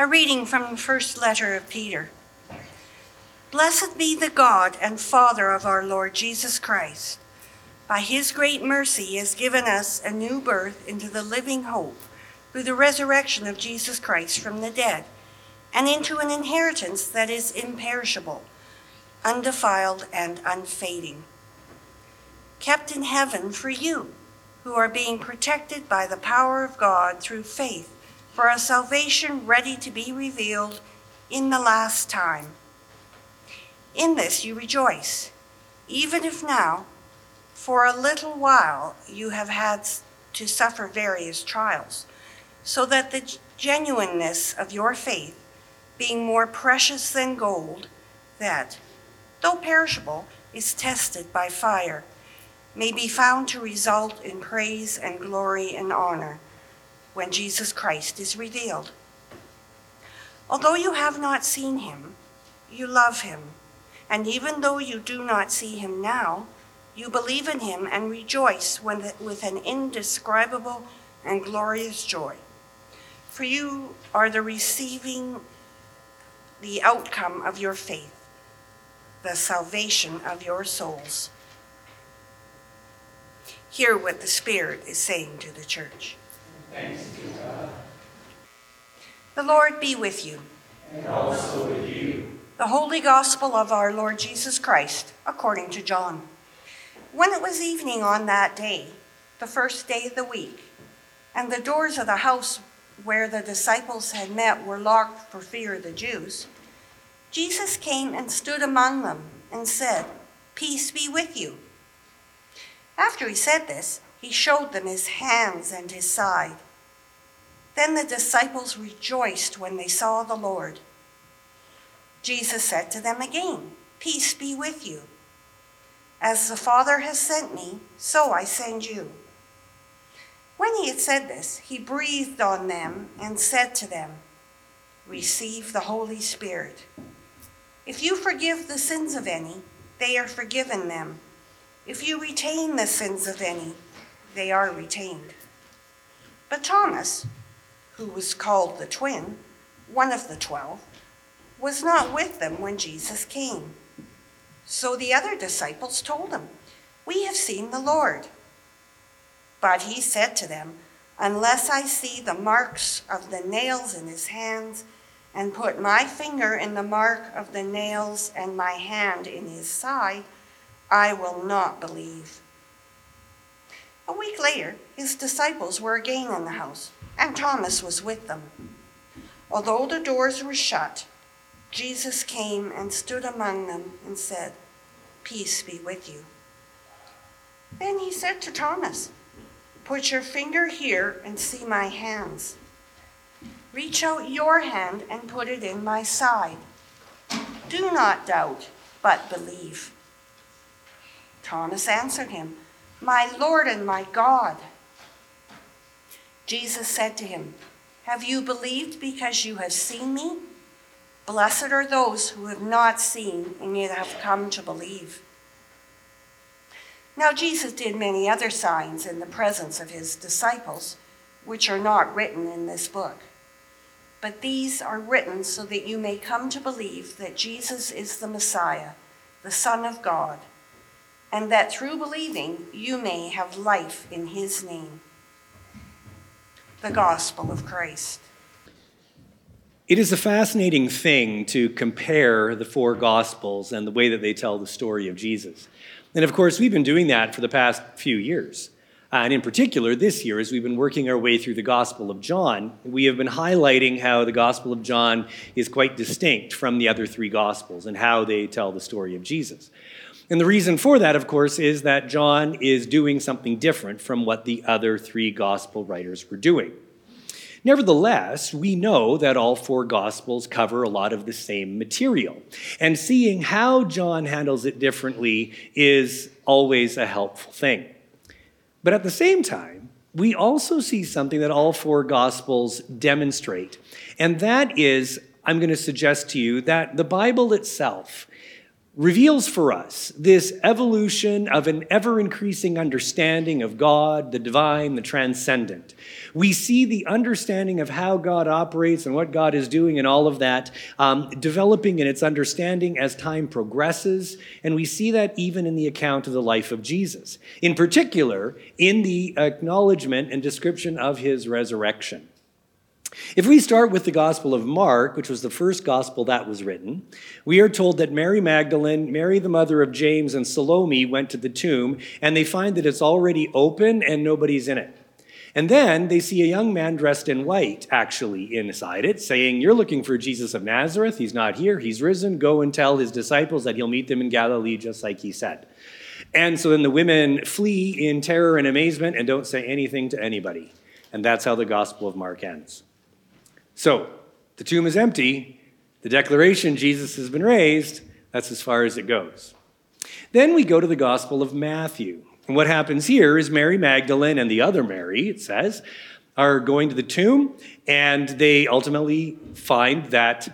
A reading from the first letter of Peter. Blessed be the God and Father of our Lord Jesus Christ. By his great mercy he has given us a new birth into the living hope through the resurrection of Jesus Christ from the dead, and into an inheritance that is imperishable, undefiled, and unfading, kept in heaven for you, who are being protected by the power of God through faith, for a salvation ready to be revealed in the last time. In this you rejoice, even if now, for a little while, you have had to suffer various trials, so that the genuineness of your faith, being more precious than gold, that, though perishable, is tested by fire, may be found to result in praise and glory and honor when Jesus Christ is revealed. Although you have not seen him, you love him, and even though you do not see him now, you believe in him and rejoice with an indescribable and glorious joy. For you are receiving the outcome of your faith, the salvation of your souls. Hear what the Spirit is saying to the church. Thanks be to God. The Lord be with you. And also with you. The Holy Gospel of our Lord Jesus Christ, according to John. When it was evening on that day, the first day of the week, and the doors of the house where the disciples had met were locked for fear of the Jews, Jesus came and stood among them and said, "Peace be with you." After he said this, he showed them his hands and his side. Then the disciples rejoiced when they saw the Lord. Jesus said to them again, "Peace be with you. As the Father has sent me, so I send you." When he had said this, he breathed on them and said to them, "Receive the Holy Spirit. If you forgive the sins of any, they are forgiven them. If you retain the sins of any, they are retained." But Thomas, who was called the twin, one of the 12, was not with them when Jesus came. So the other disciples told him, "We have seen the Lord." But he said to them, "Unless I see the marks of the nails in his hands, and put my finger in the mark of the nails and my hand in his side, I will not believe." A week later, his disciples were again in the house, and Thomas was with them. Although the doors were shut, Jesus came and stood among them and said, "Peace be with you." Then he said to Thomas, "Put your finger here and see my hands. Reach out your hand and put it in my side. Do not doubt, but believe." Thomas answered him, "My Lord and my God." Jesus said to him, "Have you believed because you have seen me? Blessed are those who have not seen and yet have come to believe." Now Jesus did many other signs in the presence of his disciples, which are not written in this book. But these are written so that you may come to believe that Jesus is the Messiah, the Son of God, and that through believing you may have life in his name. The Gospel of Christ. It is a fascinating thing to compare the four Gospels and the way that they tell the story of Jesus. And of course, we've been doing that for the past few years. And in particular, this year, as we've been working our way through the Gospel of John, we have been highlighting how the Gospel of John is quite distinct from the other three Gospels and how they tell the story of Jesus. And the reason for that, of course, is that John is doing something different from what the other three Gospel writers were doing. Nevertheless, we know that all four Gospels cover a lot of the same material. And seeing how John handles it differently is always a helpful thing. But at the same time, we also see something that all four Gospels demonstrate. And that is, I'm going to suggest to you that the Bible itself reveals for us this evolution of an ever-increasing understanding of God, the divine, the transcendent. We see the understanding of how God operates and what God is doing and all of that developing in its understanding as time progresses, and we see that even in the account of the life of Jesus, in particular in the acknowledgement and description of his resurrection. If we start with the Gospel of Mark, which was the first gospel that was written, we are told that Mary Magdalene, Mary the mother of James, and Salome went to the tomb, and they find that it's already open and nobody's in it. And then they see a young man dressed in white actually inside it, saying, "You're looking for Jesus of Nazareth. He's not here. He's risen. Go and tell his disciples that he'll meet them in Galilee just like he said." And so then the women flee in terror and amazement and don't say anything to anybody. And that's how the Gospel of Mark ends. So, the tomb is empty. The declaration, Jesus has been raised, that's as far as it goes. Then we go to the Gospel of Matthew. And what happens here is Mary Magdalene and the other Mary, it says, are going to the tomb, and they ultimately find that,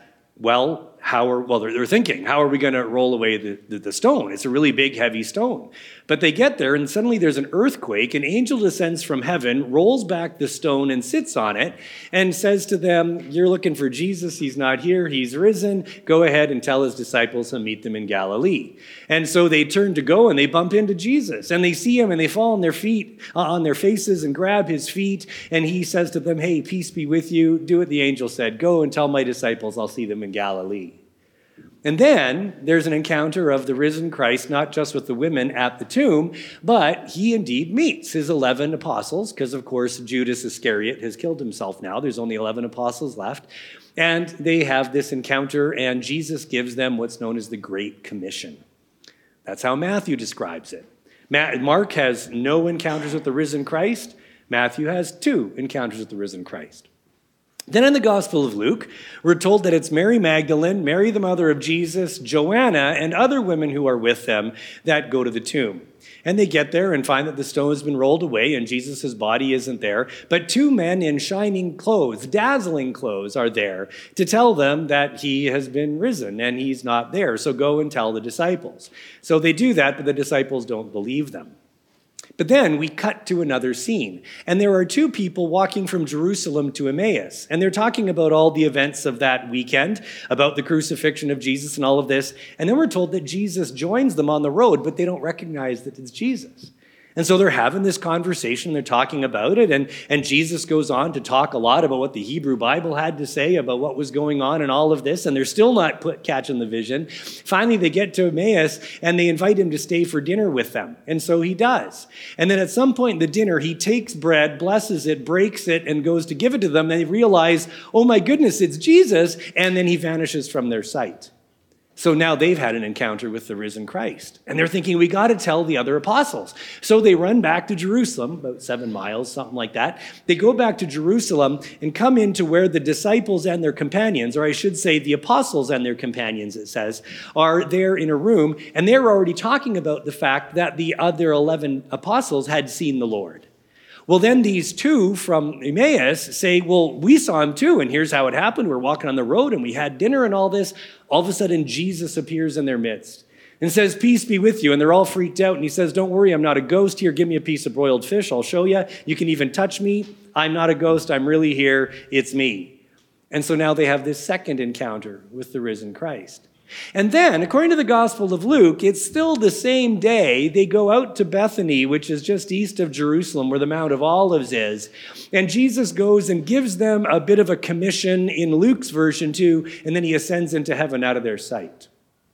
they're thinking, how are we going to roll away the stone? It's a really big, heavy stone. But they get there, and suddenly there's an earthquake. An angel descends from heaven, rolls back the stone, and sits on it, and says to them, "You're looking for Jesus. He's not here. He's risen. Go ahead and tell his disciples to meet them in Galilee." And so they turn to go, and they bump into Jesus, and they see him, and they fall on their feet, on their faces, and grab his feet, and he says to them, "Hey, peace be with you. Do what the angel said. Go and tell my disciples I'll see them in Galilee." And then there's an encounter of the risen Christ, not just with the women at the tomb, but he indeed meets his 11 apostles, because of course Judas Iscariot has killed himself now. There's only 11 apostles left. And they have this encounter, and Jesus gives them what's known as the Great Commission. That's how Matthew describes it. Mark has no encounters with the risen Christ. Matthew has 2 encounters with the risen Christ. Then in the Gospel of Luke, we're told that it's Mary Magdalene, Mary the mother of Jesus, Joanna, and other women who are with them that go to the tomb. And they get there and find that the stone has been rolled away and Jesus' body isn't there. But 2 men in shining clothes, dazzling clothes, are there to tell them that he has been risen and he's not there. So go and tell the disciples. So they do that, but the disciples don't believe them. But then we cut to another scene, and there are 2 people walking from Jerusalem to Emmaus, and they're talking about all the events of that weekend, about the crucifixion of Jesus and all of this, and then we're told that Jesus joins them on the road, but they don't recognize that it's Jesus. And so they're having this conversation, they're talking about it, and Jesus goes on to talk a lot about what the Hebrew Bible had to say about what was going on and all of this, and they're still not catching the vision. Finally, they get to Emmaus, and they invite him to stay for dinner with them, and so he does. And then at some point in the dinner, he takes bread, blesses it, breaks it, and goes to give it to them, and they realize, oh my goodness, it's Jesus, and then he vanishes from their sight. So now they've had an encounter with the risen Christ. And they're thinking, we got to tell the other apostles. So they run back to Jerusalem, about 7 miles, something like that. They go back to Jerusalem and come into where the disciples and their companions, or I should say the apostles and their companions, it says, are there in a room. And they're already talking about the fact that the other 11 apostles had seen the Lord. Well, then these 2 from Emmaus say, well, we saw him too, and here's how it happened. We're walking on the road, and we had dinner and all this. All of a sudden, Jesus appears in their midst and says, peace be with you. And they're all freaked out, and he says, don't worry, I'm not a ghost. Here, give me a piece of broiled fish. I'll show you. You can even touch me. I'm not a ghost. I'm really here. It's me. And so now they have this second encounter with the risen Christ. And then, according to the Gospel of Luke, it's still the same day. They go out to Bethany, which is just east of Jerusalem, where the Mount of Olives is. And Jesus goes and gives them a bit of a commission in Luke's version too, and then he ascends into heaven out of their sight.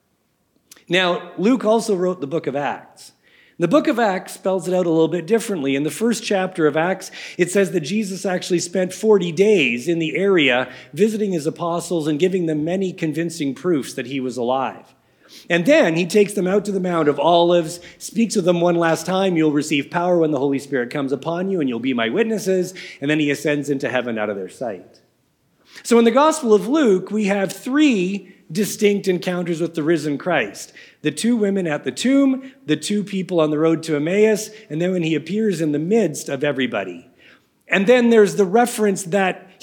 Now, Luke also wrote the book of Acts. The book of Acts spells it out a little bit differently. In the first chapter of Acts, it says that Jesus actually spent 40 days in the area visiting his apostles and giving them many convincing proofs that he was alive. And then he takes them out to the Mount of Olives, speaks with them one last time. You'll receive power when the Holy Spirit comes upon you, and you'll be my witnesses. And then he ascends into heaven out of their sight. So in the Gospel of Luke, we have 3 distinct encounters with the risen Christ. The 2 women at the tomb, the 2 people on the road to Emmaus, and then when he appears in the midst of everybody. And then there's the reference that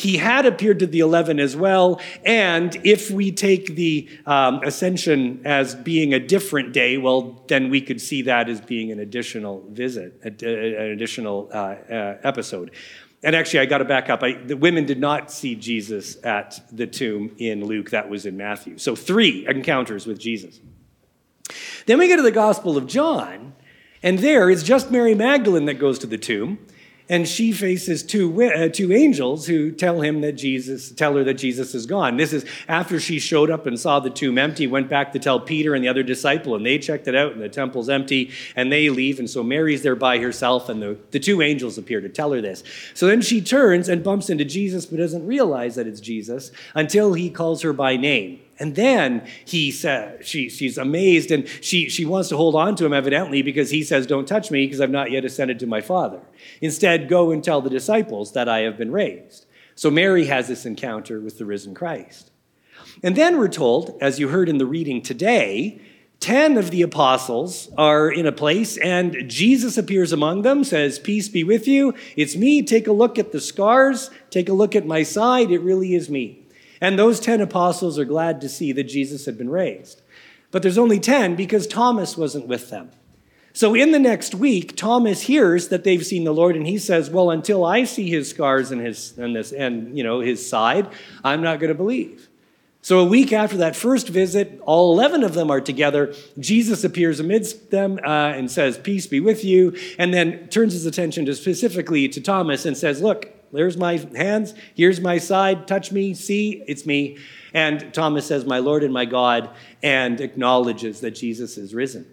he had appeared to the 11 as well. And if we take the ascension as being a different day, well, then we could see that as being an additional visit, an additional episode. And actually, I got to back up. The women did not see Jesus at the tomb in Luke. That was in Matthew. So 3 encounters with Jesus. Then we get to the Gospel of John, and there it's just Mary Magdalene that goes to the tomb, and she faces two angels who tell her that Jesus is gone. This is after she showed up and saw the tomb empty, went back to tell Peter and the other disciple, and they checked it out, and the temple's empty, and they leave, and so Mary's there by herself, and the 2 angels appear to tell her this. So then she turns and bumps into Jesus, but doesn't realize that it's Jesus until he calls her by name. And then he says, she's amazed, and she wants to hold on to him, evidently, because he says, don't touch me, because I've not yet ascended to my Father. Instead, go and tell the disciples that I have been raised. So Mary has this encounter with the risen Christ. And then we're told, as you heard in the reading today, 10 of the apostles are in a place, and Jesus appears among them, says, peace be with you. It's me. Take a look at the scars. Take a look at my side. It really is me. And those 10 apostles are glad to see that Jesus had been raised. But there's only 10 because Thomas wasn't with them. So in the next week, Thomas hears that they've seen the Lord, and he says, well, until I see his scars and his side, I'm not going to believe. So a week after that first visit, all 11 of them are together. Jesus appears amidst them and says, peace be with you, and then turns his attention specifically to Thomas and says, look, there's my hands, here's my side, touch me, see, it's me. And Thomas says, my Lord and my God, and acknowledges that Jesus is risen.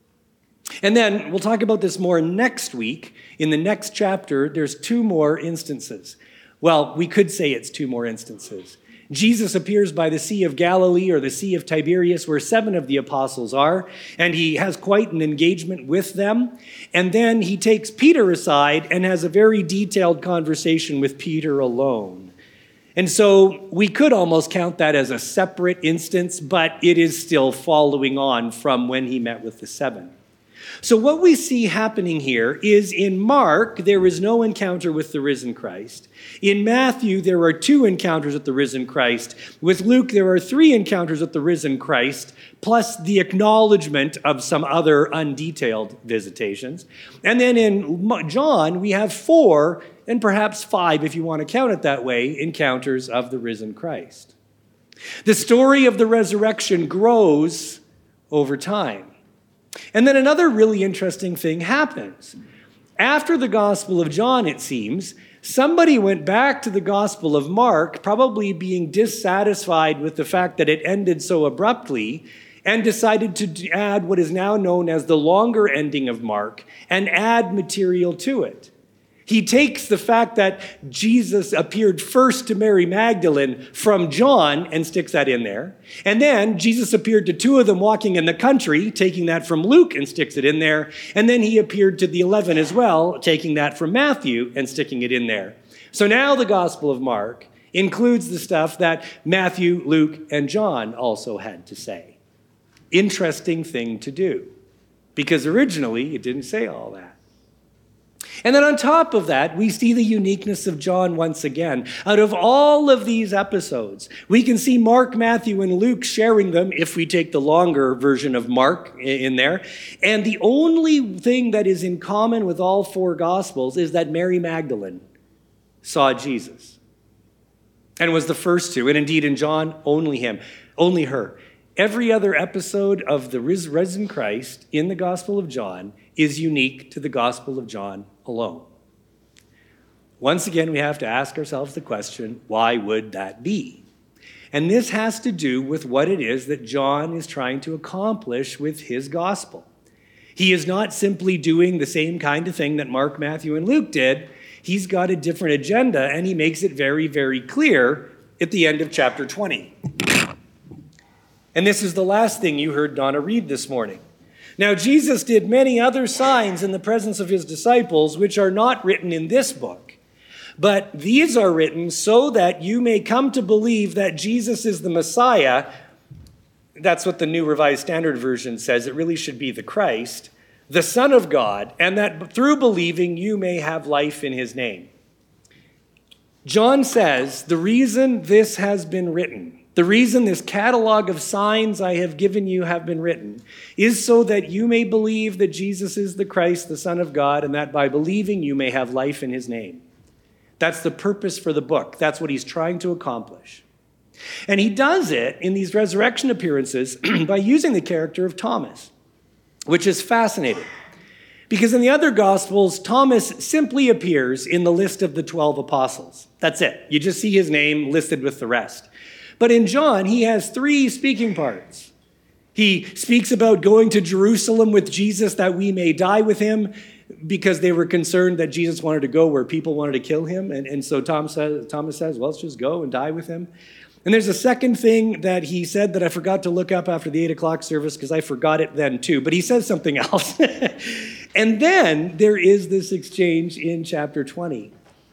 And then we'll talk about this more next week. In the next chapter, there's 2 more instances. Well, we could say it's 2 more instances. Jesus appears by the Sea of Galilee or the Sea of Tiberias, where 7 of the apostles are, and he has quite an engagement with them. And then he takes Peter aside and has a very detailed conversation with Peter alone. And so we could almost count that as a separate instance, but it is still following on from when he met with the 7. So what we see happening here is in Mark, there is no encounter with the risen Christ. In Matthew, there are 2 encounters with the risen Christ. With Luke, there are 3 encounters with the risen Christ, plus the acknowledgement of some other undetailed visitations. And then in John, we have 4, and perhaps 5, if you want to count it that way, encounters of the risen Christ. The story of the resurrection grows over time. And then another really interesting thing happens. After the Gospel of John, it seems, somebody went back to the Gospel of Mark, probably being dissatisfied with the fact that it ended so abruptly, and decided to add what is now known as the longer ending of Mark and add material to it. He takes the fact that Jesus appeared first to Mary Magdalene from John and sticks that in there. And then Jesus appeared to 2 of them walking in the country, taking that from Luke and sticks it in there. And then he appeared to the 11 as well, taking that from Matthew and sticking it in there. So now the Gospel of Mark includes the stuff that Matthew, Luke, and John also had to say. Interesting thing to do, because originally it didn't say all that. And then on top of that, we see the uniqueness of John once again. Out of all of these episodes, we can see Mark, Matthew, and Luke sharing them if we take the longer version of Mark in there. And the only thing that is in common with all 4 Gospels is that Mary Magdalene saw Jesus and was the first to. And indeed in John, only her. Every other episode of the risen Christ in the Gospel of John is unique to the Gospel of John alone. Once again, we have to ask ourselves the question, why would that be? And this has to do with what it is that John is trying to accomplish with his gospel. He is not simply doing the same kind of thing that Mark, Matthew, and Luke did. He's got a different agenda, and he makes it very, very clear at the end of chapter 20. And this is the last thing you heard Donna read this morning. Now, Jesus did many other signs in the presence of his disciples, which are not written in this book. But these are written so that you may come to believe that Jesus is the Messiah. That's what the New Revised Standard Version says. It really should be the Christ, the Son of God, and that through believing you may have life in his name. John says, the reason this has been written, the reason this catalog of signs I have given you have been written, is so that you may believe that Jesus is the Christ, the Son of God, and that by believing you may have life in his name. That's the purpose for the book. That's what he's trying to accomplish. And he does it in these resurrection appearances by using the character of Thomas, which is fascinating. Because in the other Gospels, Thomas simply appears in the list of the 12 apostles. That's it. You just see his name listed with the rest. But in John, he has 3 speaking parts. He speaks about going to Jerusalem with Jesus that we may die with him, because they were concerned that Jesus wanted to go where people wanted to kill him. And so Thomas says, well, let's just go and die with him. And there's a second thing that he said that I forgot to look up after the 8 o'clock service because I forgot it then too. But he says something else. And then there is this exchange in chapter 20.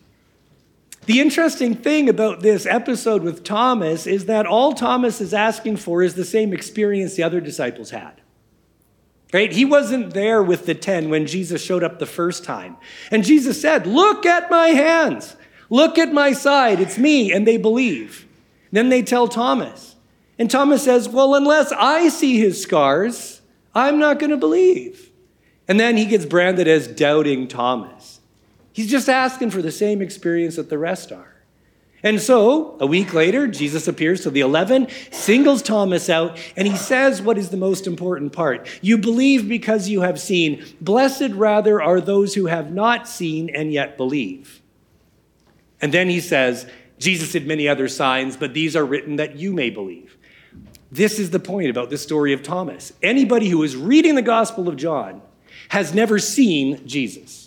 The interesting thing about this episode with Thomas is that all Thomas is asking for is the same experience the other disciples had. Right? He wasn't there with the 10 when Jesus showed up the first time. And Jesus said, look at my hands. Look at my side. It's me. And they believe. Then they tell Thomas. And Thomas says, well, unless I see his scars, I'm not going to believe. And then he gets branded as doubting Thomas. He's just asking for the same experience that the rest are. And so, a week later, Jesus appears to the 11, singles Thomas out, and he says what is the most important part. You believe because you have seen. Blessed rather are those who have not seen and yet believe. And then he says, Jesus did many other signs, but these are written that you may believe. This is the point about this story of Thomas. Anybody who is reading the Gospel of John has never seen Jesus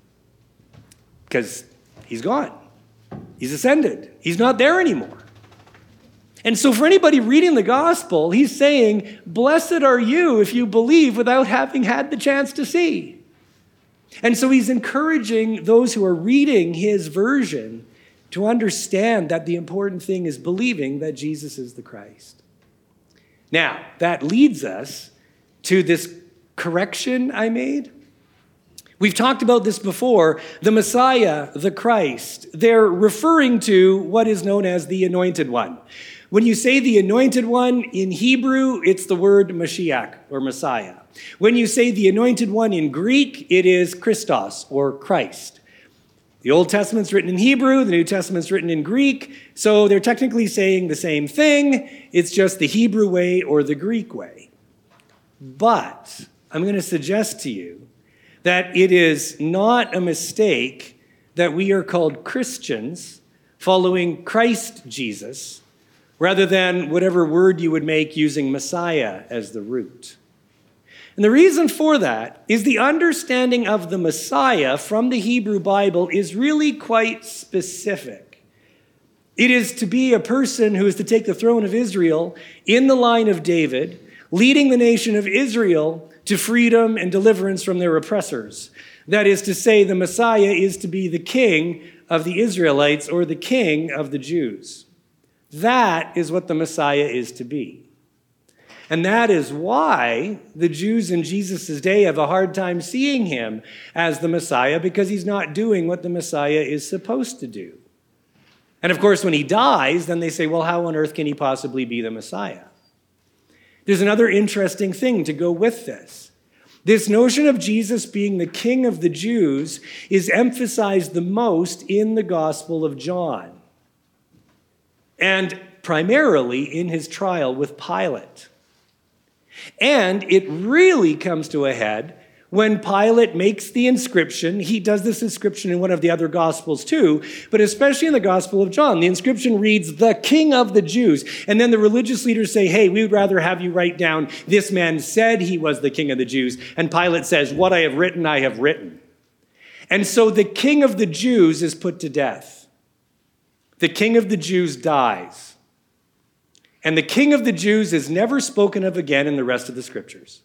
because he's gone. He's ascended. He's not there anymore. And so for anybody reading the gospel, he's saying, blessed are you if you believe without having had the chance to see. And so he's encouraging those who are reading his version to understand that the important thing is believing that Jesus is the Christ. Now, that leads us to this correction I made. We've talked about this before. The Messiah, the Christ, they're referring to what is known as the Anointed One. When you say the Anointed One in Hebrew, it's the word Mashiach or Messiah. When you say the Anointed One in Greek, it is Christos or Christ. The Old Testament's written in Hebrew, the New Testament's written in Greek, so they're technically saying the same thing. It's just the Hebrew way or the Greek way. But I'm going to suggest to you that it is not a mistake that we are called Christians following Christ Jesus, rather than whatever word you would make using Messiah as the root. And the reason for that is the understanding of the Messiah from the Hebrew Bible is really quite specific. It is to be a person who is to take the throne of Israel in the line of David, leading the nation of Israel to freedom and deliverance from their oppressors. That is to say, the Messiah is to be the king of the Israelites or the king of the Jews. That is what the Messiah is to be. And that is why the Jews in Jesus' day have a hard time seeing him as the Messiah, because he's not doing what the Messiah is supposed to do. And of course, when he dies, then they say, well, how on earth can he possibly be the Messiah? There's another interesting thing to go with this. This notion of Jesus being the king of the Jews is emphasized the most in the Gospel of John, and primarily in his trial with Pilate. And it really comes to a head when Pilate makes the inscription. He does this inscription in one of the other Gospels too, but especially in the Gospel of John. The inscription reads, the King of the Jews. And then the religious leaders say, hey, we would rather have you write down, this man said he was the King of the Jews. And Pilate says, what I have written, I have written. And so the King of the Jews is put to death. The King of the Jews dies. And the King of the Jews is never spoken of again in the rest of the scriptures.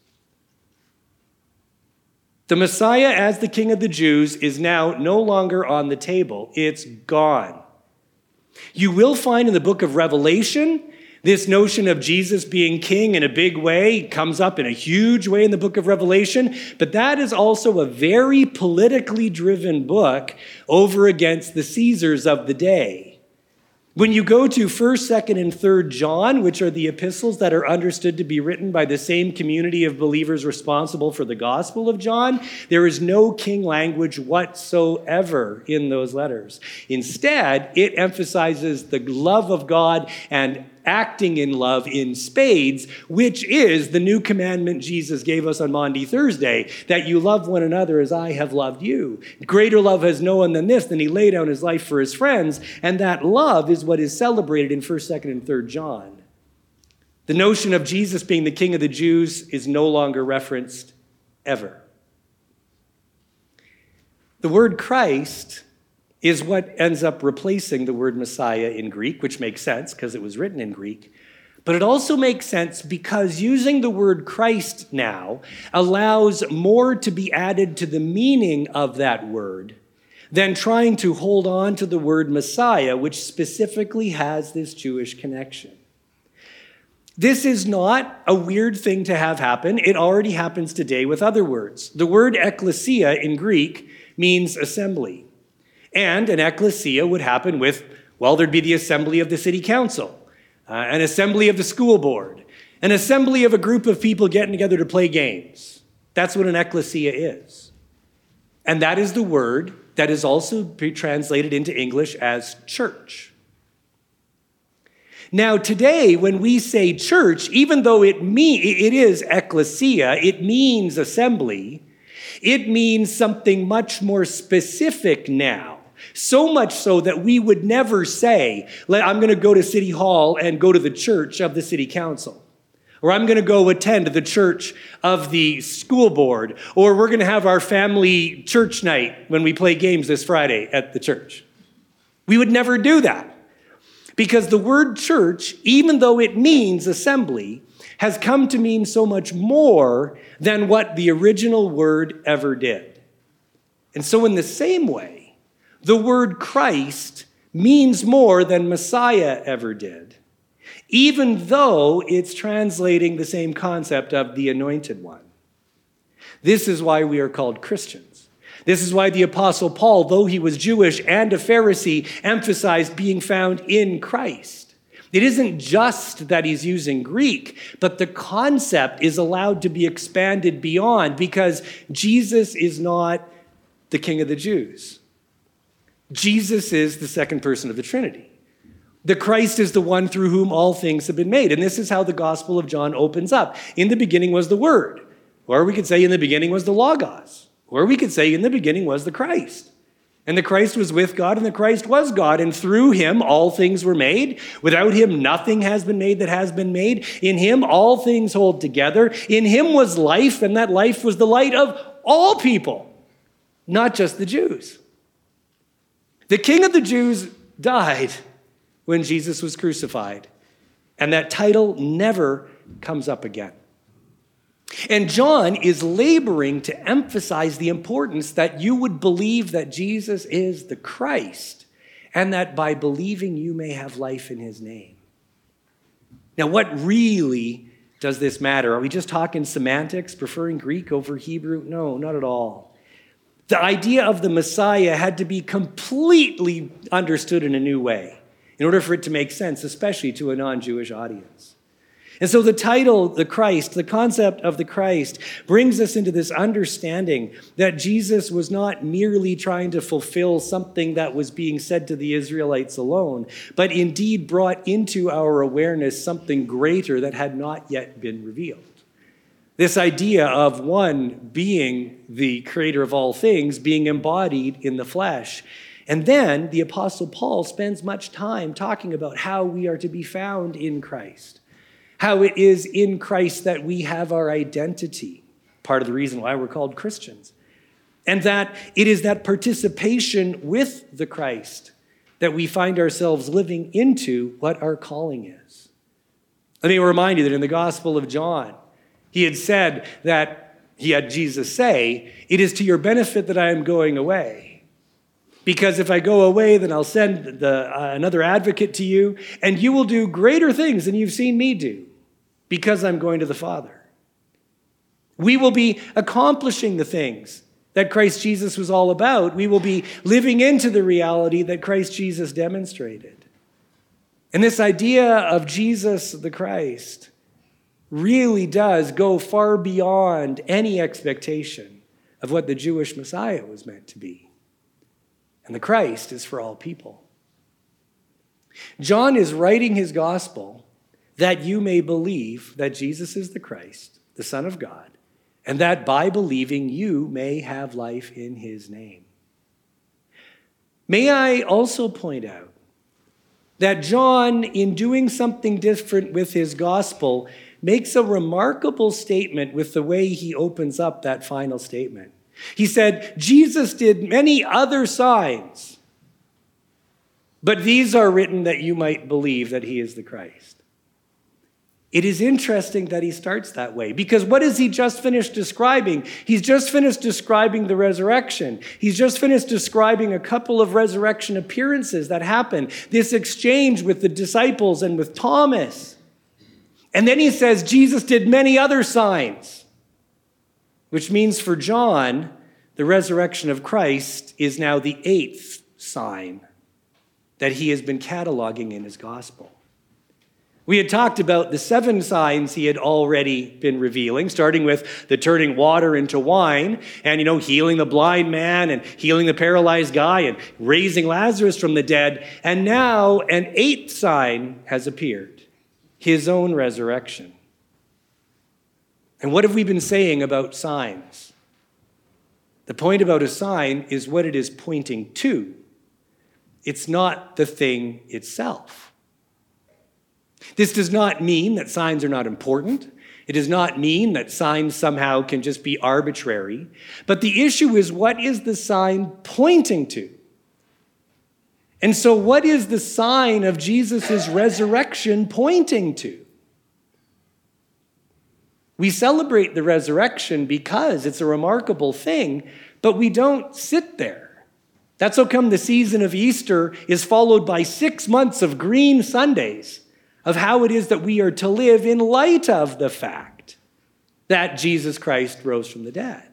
The Messiah as the King of the Jews is now no longer on the table. It's gone. You will find in the book of Revelation This notion of Jesus being king in a big way comes up in a huge way in the book of Revelation, but that is also a very politically driven book over against the Caesars of the day. When you go to 1st, 2nd, and 3rd John, which are the epistles that are understood to be written by the same community of believers responsible for the Gospel of John, there is no king language whatsoever in those letters. Instead, it emphasizes the love of God and acting in love in spades, which is the new commandment Jesus gave us on Maundy Thursday, that you love one another as I have loved you. Greater love has no one than this, than he laid down his life for his friends, and that love is what is celebrated in 1st, 2nd, and 3rd John. The notion of Jesus being the King of the Jews is no longer referenced ever. The word Christ is what ends up replacing the word Messiah in Greek, which makes sense because it was written in Greek. But it also makes sense because using the word Christ now allows more to be added to the meaning of that word than trying to hold on to the word Messiah, which specifically has this Jewish connection. This is not a weird thing to have happen. It already happens today with other words. The word ecclesia in Greek means assembly. And an ecclesia would happen with, well, there'd be the assembly of the city council, an assembly of the school board, an assembly of a group of people getting together to play games. That's what an ecclesia is. And that is the word that is also translated into English as church. Now, today, when we say church, even though it is ecclesia, it means assembly, it means something much more specific now. So much so that we would never say, I'm going to go to City Hall and go to the church of the city council. Or I'm going to go attend the church of the school board. Or we're going to have our family church night when we play games this Friday at the church. We would never do that. Because the word church, even though it means assembly, has come to mean so much more than what the original word ever did. And so in the same way, the word Christ means more than Messiah ever did, even though it's translating the same concept of the anointed one. This is why we are called Christians. This is why the Apostle Paul, though he was Jewish and a Pharisee, emphasized being found in Christ. It isn't just that he's using Greek, but the concept is allowed to be expanded beyond because Jesus is not the King of the Jews. Jesus is the second person of the Trinity. The Christ is the one through whom all things have been made. And this is how the Gospel of John opens up. In the beginning was the Word. Or we could say in the beginning was the Logos. Or we could say in the beginning was the Christ. And the Christ was with God, and the Christ was God. And through him all things were made. Without him nothing has been made that has been made. In him all things hold together. In him was life, and that life was the light of all people, not just the Jews. The King of the Jews died when Jesus was crucified, and that title never comes up again. And John is laboring to emphasize the importance that you would believe that Jesus is the Christ, and that by believing you may have life in his name. Now, what really does this matter? Are we just talking semantics, preferring Greek over Hebrew? No, not at all. The idea of the Messiah had to be completely understood in a new way in order for it to make sense, especially to a non-Jewish audience. And so the title, the Christ, the concept of the Christ, brings us into this understanding that Jesus was not merely trying to fulfill something that was being said to the Israelites alone, but indeed brought into our awareness something greater that had not yet been revealed. This idea of one being the creator of all things, being embodied in the flesh. And then the Apostle Paul spends much time talking about how we are to be found in Christ, how it is in Christ that we have our identity, part of the reason why we're called Christians, and that it is that participation with the Christ that we find ourselves living into what our calling is. Let me remind you that in the Gospel of John, he had said that, he had Jesus say, "It is to your benefit that I am going away." Because if I go away, then I'll send another advocate to you, and you will do greater things than you've seen me do, because I'm going to the Father. We will be accomplishing the things that Christ Jesus was all about. We will be living into the reality that Christ Jesus demonstrated. And this idea of Jesus the Christ really does go far beyond any expectation of what the Jewish Messiah was meant to be. And the Christ is for all people. John is writing his gospel that you may believe that Jesus is the Christ, the Son of God, and that by believing you may have life in his name. May I also point out that John, in doing something different with his gospel, makes a remarkable statement with the way he opens up that final statement. He said, Jesus did many other signs, but these are written that you might believe that he is the Christ. It is interesting that he starts that way, because what has he just finished describing? He's just finished describing the resurrection. He's just finished describing a couple of resurrection appearances that happened, this exchange with the disciples and with Thomas. And then he says, Jesus did many other signs. Which means for John, the resurrection of Christ is now the 8th sign that he has been cataloging in his gospel. We had talked about the 7 signs he had already been revealing, starting with the turning water into wine and, healing the blind man and healing the paralyzed guy and raising Lazarus from the dead. And now an 8th sign has appeared, his own resurrection. And what have we been saying about signs? The point about a sign is what it is pointing to. It's not the thing itself. This does not mean that signs are not important. It does not mean that signs somehow can just be arbitrary. But the issue is, what is the sign pointing to? And so what is the sign of Jesus' resurrection pointing to? We celebrate the resurrection because it's a remarkable thing, but we don't sit there. That's how come the season of Easter is followed by 6 months of green Sundays, of how it is that we are to live in light of the fact that Jesus Christ rose from the dead.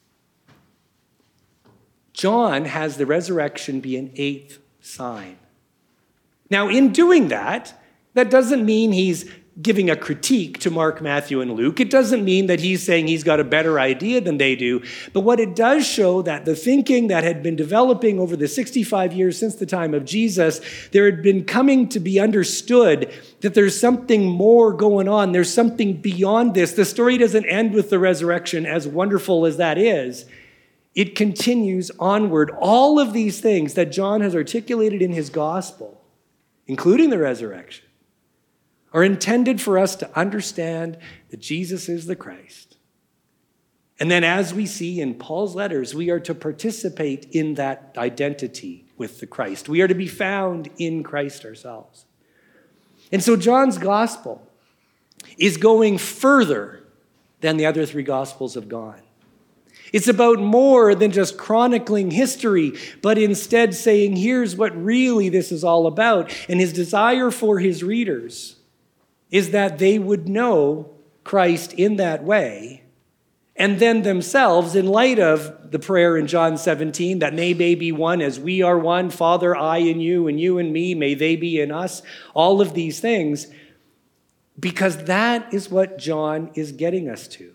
John has the resurrection be an 8th sign. Now, in doing that doesn't mean he's giving a critique to Mark, Matthew, and Luke. It doesn't mean that he's saying he's got a better idea than they do. But what it does show that the thinking that had been developing over the 65 years since the time of Jesus, there had been coming to be understood that there's something more going on. There's something beyond this. The story doesn't end with the resurrection, as wonderful as that is. It continues onward. All of these things that John has articulated in his gospel, including the resurrection, are intended for us to understand that Jesus is the Christ. And then, as we see in Paul's letters, we are to participate in that identity with the Christ. We are to be found in Christ ourselves. And so John's gospel is going further than the other 3 gospels have gone. It's about more than just chronicling history, but instead saying, here's what really this is all about. And his desire for his readers is that they would know Christ in that way, and then themselves, in light of the prayer in John 17, that may they be one as we are one, Father, I in you, and you in me, may they be in us, all of these things, because that is what John is getting us to.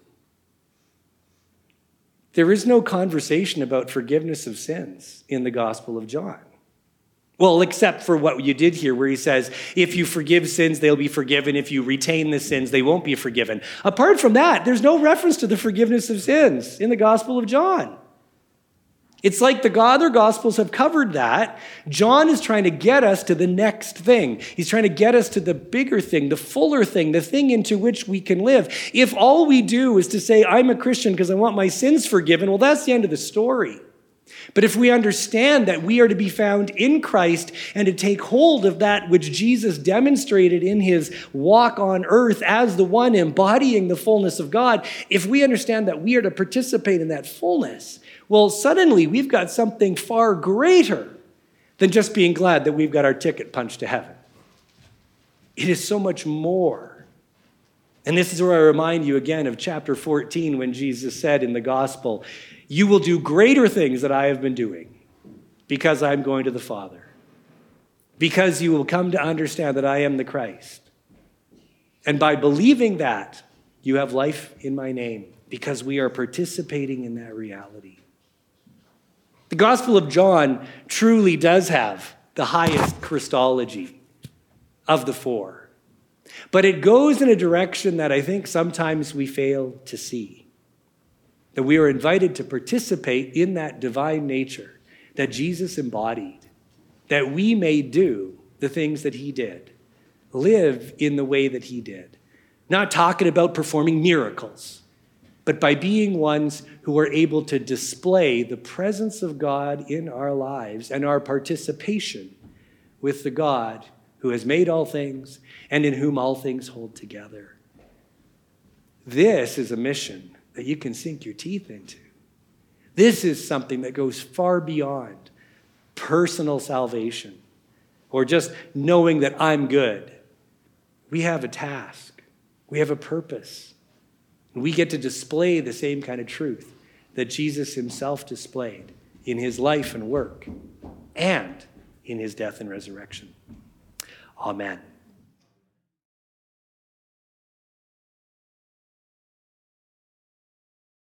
There is no conversation about forgiveness of sins in the Gospel of John. Well, except for what you did here, where he says, if you forgive sins, they'll be forgiven. If you retain the sins, they won't be forgiven. Apart from that, there's no reference to the forgiveness of sins in the Gospel of John. It's like the other Gospels have covered that. John is trying to get us to the next thing. He's trying to get us to the bigger thing, the fuller thing, the thing into which we can live. If all we do is to say, I'm a Christian because I want my sins forgiven, well, that's the end of the story. But if we understand that we are to be found in Christ and to take hold of that which Jesus demonstrated in his walk on earth as the one embodying the fullness of God, if we understand that we are to participate in that fullness, well, suddenly we've got something far greater than just being glad that we've got our ticket punched to heaven. It is so much more. And this is where I remind you again of chapter 14 when Jesus said in the gospel, "You will do greater things that I have been doing because I'm going to the Father. Because you will come to understand that I am the Christ. And by believing that, you have life in my name because we are participating in that reality." The Gospel of John truly does have the highest Christology of the four. But it goes in a direction that I think sometimes we fail to see. That we are invited to participate in that divine nature that Jesus embodied, that we may do the things that he did, live in the way that he did. Not talking about performing miracles, but by being ones who are able to display the presence of God in our lives and our participation with the God who has made all things and in whom all things hold together. This is a mission that you can sink your teeth into. This is something that goes far beyond personal salvation or just knowing that I'm good. We have a task. We have a purpose. And we get to display the same kind of truth that Jesus himself displayed in his life and work and in his death and resurrection. Amen.